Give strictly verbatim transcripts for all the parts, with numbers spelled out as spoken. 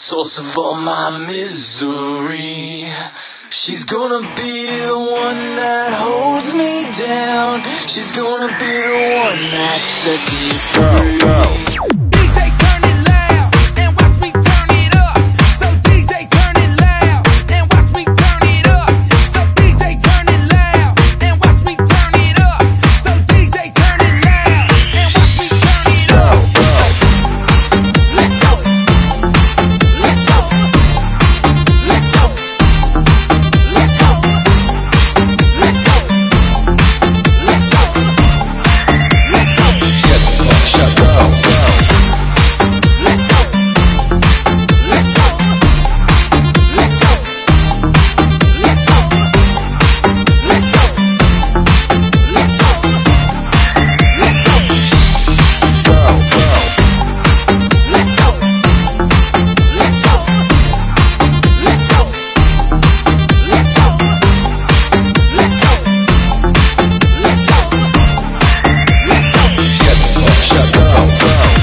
source of all my misery. She's gonna be the one that holds me down. She's gonna be the one that sets me free. D J turn it loud and watch me turn it up. So D J turn it loud and watch me turn it up. So D J turn it loud and watch me turn it up. So D J turn it loud and watch me turn it up. Let's go. Let's go. Let's go. Let's go. Let's go. Let's go. Let's go. Get the fuck shut up. Let's go. Let's go. Let's go. Let's go. Let's go. Let's go. Let's go. Go, go. Let's go. Let's go. Let's go. Let's go. Let's go. Let's go. Let's go. Get the fuck shut up.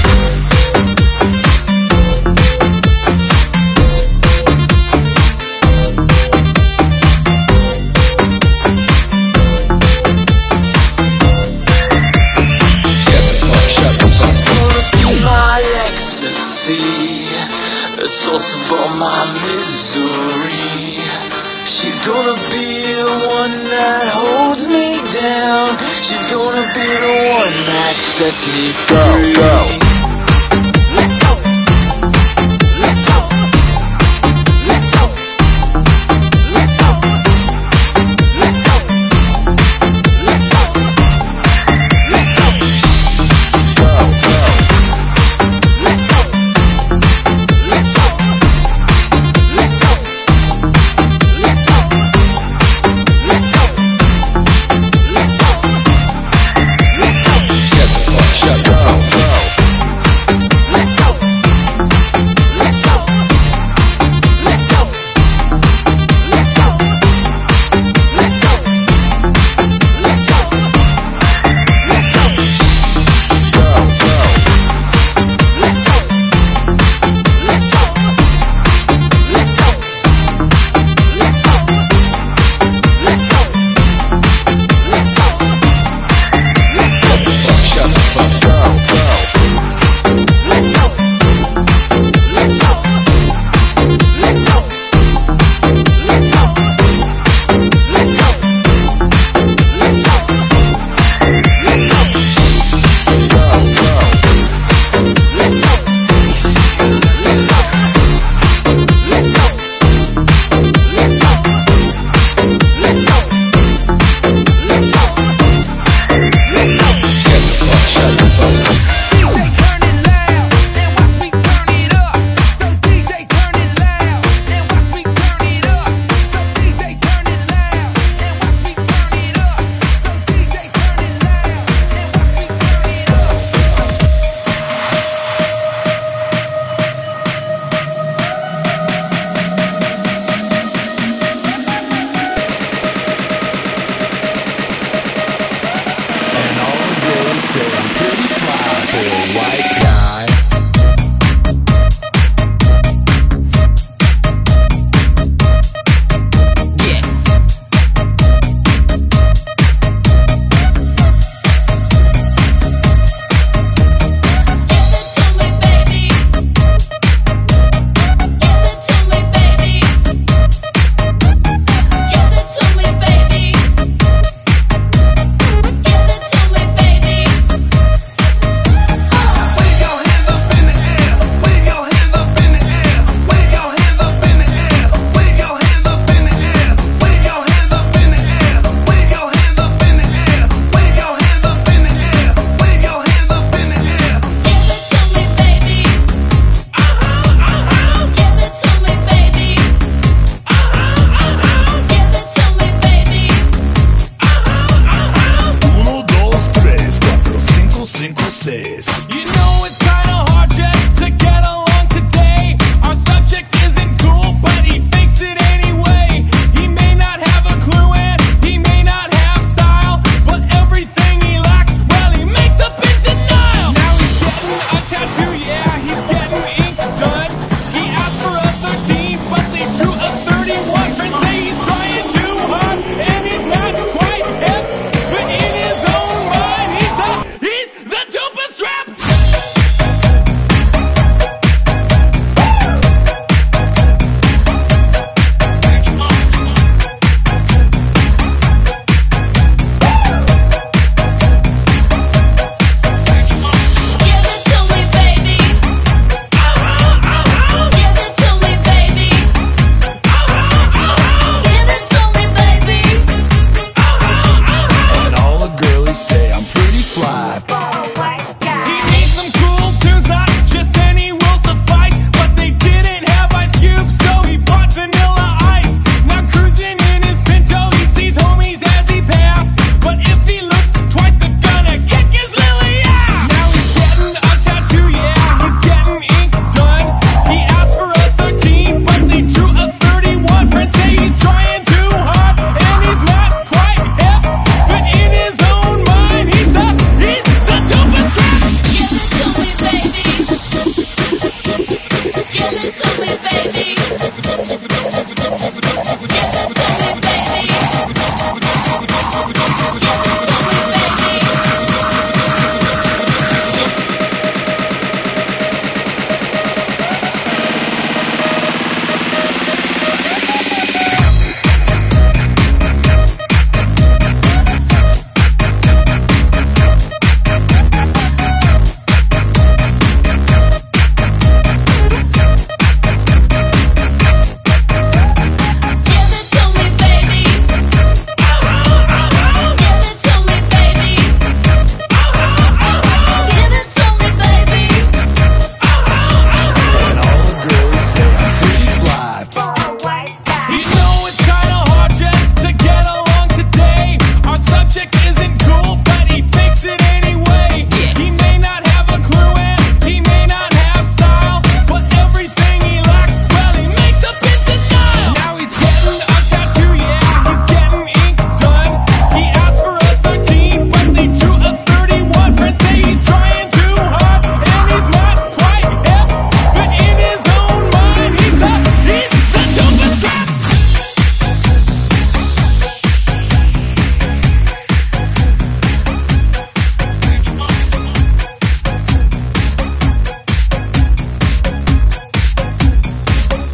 Get the fuck shut up. She's gonna be my ecstasy, the source of all my misery. She's gonna be the one that holds me down. She's gonna be the one that sets me free. Go, go. Let's go. Let's go. Let's go. Let's go. Let's go. Let's go. Let's go. Go, go. Let's go. Let's go. Let's go. Let's go. Let's go. Let's go. Let's go. Get the fuck shut up.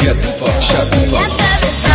Get the fuck, shut the fuck up.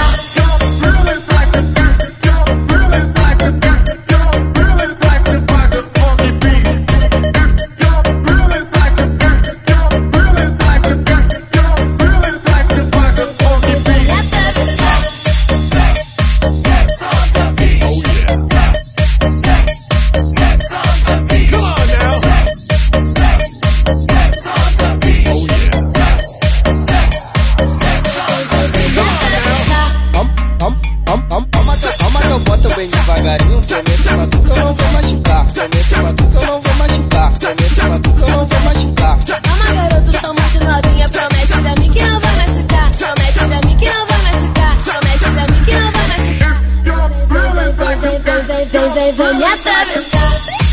Devagarinho, prometo uma tu que eu não vou machucar. Prometo uma tu que eu não vou machucar. Prometo uma tu que eu não vou machucar. Calma, garoto, sou muito novinha. Promete pra mim que não vai machucar. Promete pra mim que não vai machucar. Promete pra mim que não vai machucar. Vem, vem, vem, vem, vem, vem, vem me atravessar.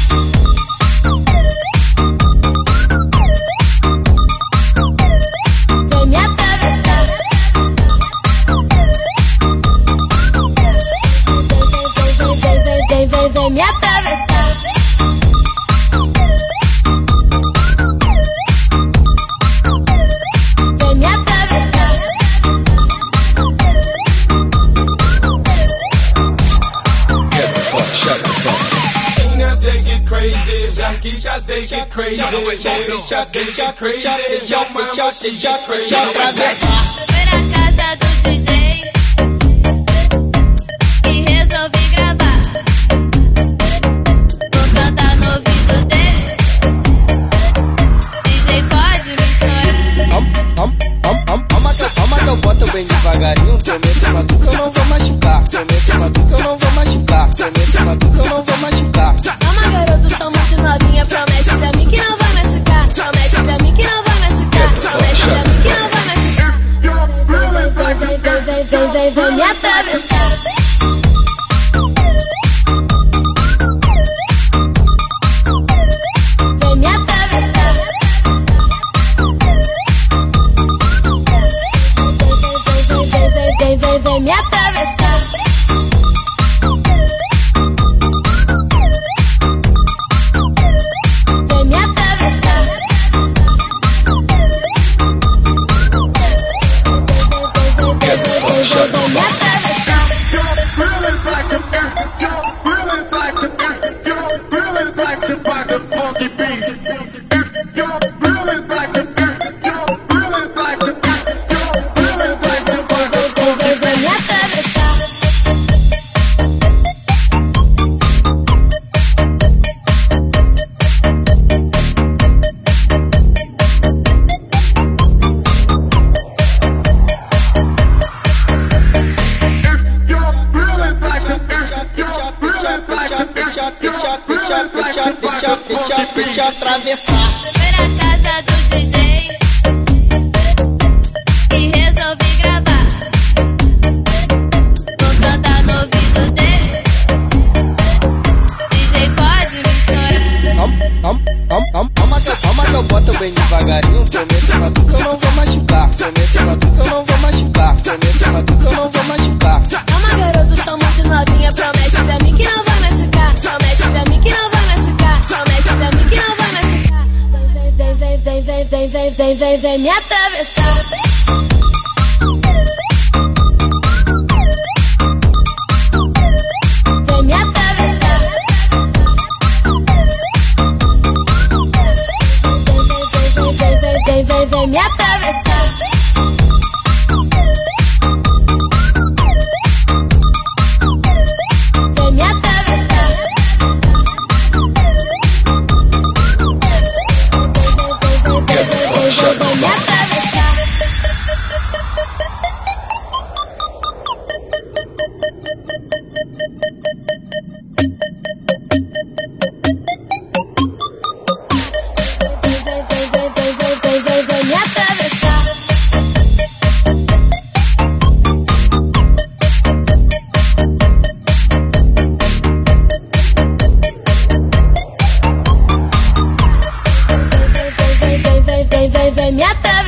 Vem me atravessar. Vem, vem, vem me atravessar. Vem me atravessar. Get the fuck, shut the fuck up. As they get crazy, Yankee as they get crazy, Yankee as they get crazy, Yo mama she get crazy. Foi na casa do D J e resolvi gravar. Vou cantar no ouvido dele. D J pode me estourar. Calma que eu boto bem devagarinho. Prometo uma tu que eu não vou machucar. Prometo uma tu que eu não vou machucar. Prometo uma tu que eu não vou machucar. Calma, garoto, sou muito novinha. Promete pra mim que não vai machucar. Promete pra mim que não vai machucar. Promete pra mim que não vai machucar. Vem, vem, vem, vem, vem, vem, vem me atravessar. Vem me atravessar. Vem, vem, vem, vem me atravessar. Vem me atravessar. Get the fuck, shut the fuck up. Deixa eu atravessar. Foi na casa do D J e resolvi gravar. Vou cantar no ouvido dele. D J pode me estourar. Calma que eu boto bem devagarinho. Prometo uma tu que eu não vou machucar. Prometo uma tu que eu não vou machucar. Prometo uma tu que eu não vou machucar. Calma, garoto, sou muito novinha. Promete pra mim que não vai machucar. Promete pra mim que não vai machucar. Promete pra mim que não vai machucar. Vem, vem, vem, vem, vem, vem, vem, vem, vem me atravessar. Vem me atravessar. Vem, vem, vem, vem, vem me atravessar. Vem me atravessar. Get the fuck, shut the Vem me fuck up. atravessar. Vem, vem, vem, vem, vem, vem, vem me atravessar. Vem, vem, vem, vem, vem, vem me atravessar.